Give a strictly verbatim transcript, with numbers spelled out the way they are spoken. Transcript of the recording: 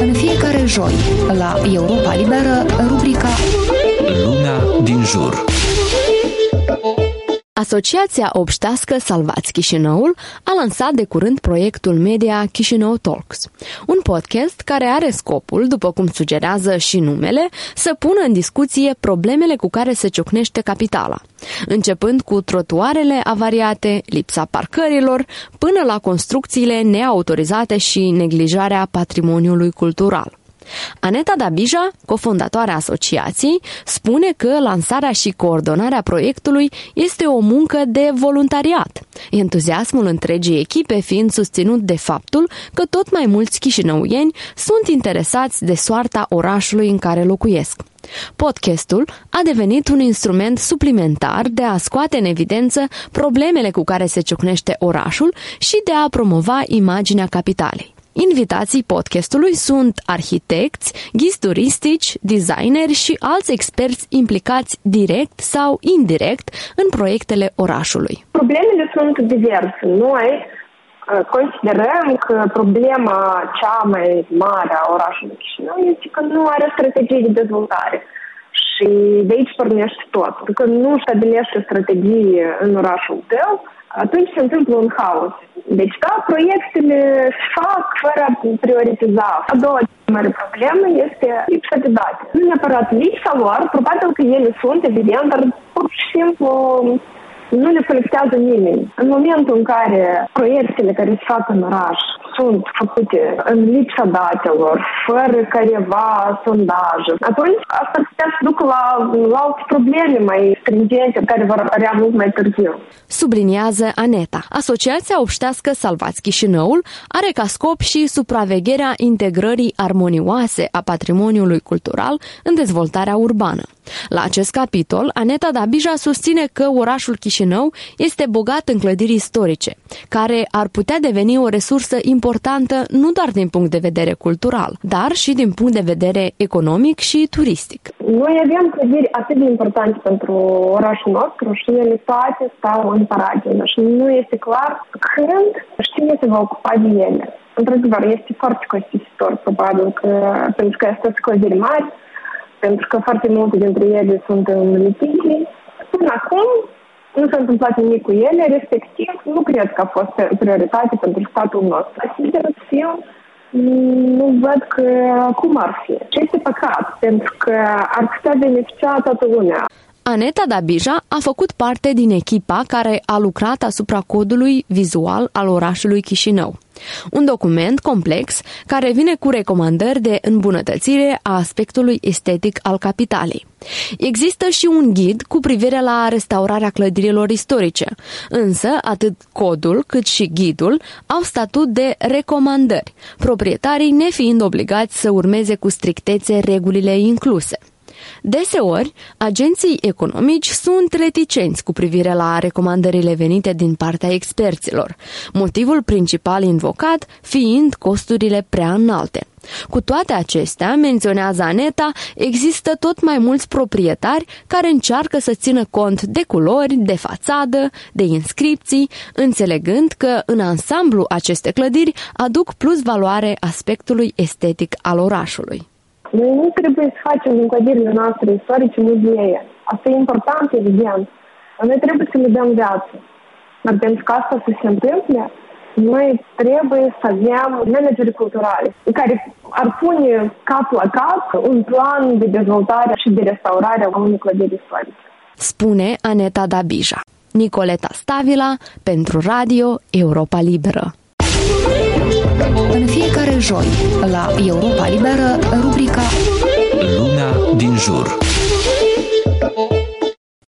În fiecare joi, la Europa Liberă, rubrica Lumea din jur. Asociația obștească Salvați Chișinăul a lansat de curând proiectul media Chișinău Talks, un podcast care are scopul, după cum sugerează și numele, să pună în discuție problemele cu care se ciocnește capitala, începând cu trotuarele avariate, lipsa parcărilor, până la construcțiile neautorizate și neglijarea patrimoniului cultural. Aneta Dabija, cofondatoarea asociației, spune că lansarea și coordonarea proiectului este o muncă de voluntariat, entuziasmul întregii echipe fiind susținut de faptul că tot mai mulți chișinăuieni sunt interesați de soarta orașului în care locuiesc. Podcastul a devenit un instrument suplimentar de a scoate în evidență problemele cu care se ciocnește orașul și de a promova imaginea capitalei. Invitații podcastului sunt arhitecți, ghizi turistici, designeri și alți experți implicați direct sau indirect în proiectele orașului. Problemele sunt diverse. Noi considerăm că problema cea mai mare a orașului Chișinău este că nu are strategie de dezvoltare. Și de aici pornește tot. Că nu stabilește strategie în orașul tău, atunci se întâmplă un haos. Deci, da, proiectele se fac fără a prioritiza. A doua mare problemă este lipsa de date. Nu neapărat lipsa lor, probabil că ele sunt, evident, dar pur și simplu nu le colectează nimeni. În momentul în care proiectele care se fac în oraș sunt făcute în lipsa datelor, fără careva sondaje, atunci asta ar putea să ducă la, la alte probleme mai stringente care vor apărea mult mai târziu. Subliniază Aneta. Asociația obștească Salvați Chișinăul are ca scop și supravegherea integrării armonioase a patrimoniului cultural în dezvoltarea urbană. La acest capitol, Aneta Dabija susține că orașul Chișinău este bogat în clădiri istorice, care ar putea deveni o resursă importantă nu doar din punct de vedere cultural, dar și din punct de vedere economic și turistic. Noi avem clădiri atât de importante pentru orașul nostru și ele toate stau în paragină și nu este clar când și cine se va ocupa de ele. Într-adevăr, este foarte costisitor, probabil, că, pentru că astea sunt clădiri mari, pentru că foarte multe dintre ele sunt în litigii. Până acum nu s-a întâmplat nimic cu ele, respectiv nu cred că a fost prioritate pentru statul nostru. Sincer să fiu, nu văd că cum ar fi. Și este păcat, pentru că ar putea beneficia toată lumea. Aneta Dabija a făcut parte din echipa care a lucrat asupra codului vizual al orașului Chișinău. Un document complex care vine cu recomandări de îmbunătățire a aspectului estetic al capitalei. Există și un ghid cu privire la restaurarea clădirilor istorice, însă atât codul cât și ghidul au statut de recomandări, proprietarii nefiind obligați să urmeze cu strictețe regulile incluse. Deseori, agenții economici sunt reticenți cu privire la recomandările venite din partea experților, motivul principal invocat fiind costurile prea înalte. Cu toate acestea, menționează Aneta, există tot mai mulți proprietari care încearcă să țină cont de culori, de fațadă, de inscripții, înțelegând că în ansamblu aceste clădiri aduc plus valoare aspectului estetic al orașului. Noi nu trebuie să facem din clădirile noastre istorice muzee. Asta e important, evident. Noi trebuie să le dăm viață. Dar pentru că asta să se întâmple, noi trebuie să avem manageri culturali care ar pune cap la cap un plan de dezvoltare și de restaurare a unei clădiri istorice. Spune Aneta Dabija. Nicoleta Stavila pentru Radio Europa Liberă. În fiecare joi, la Europa Liberă, rubrica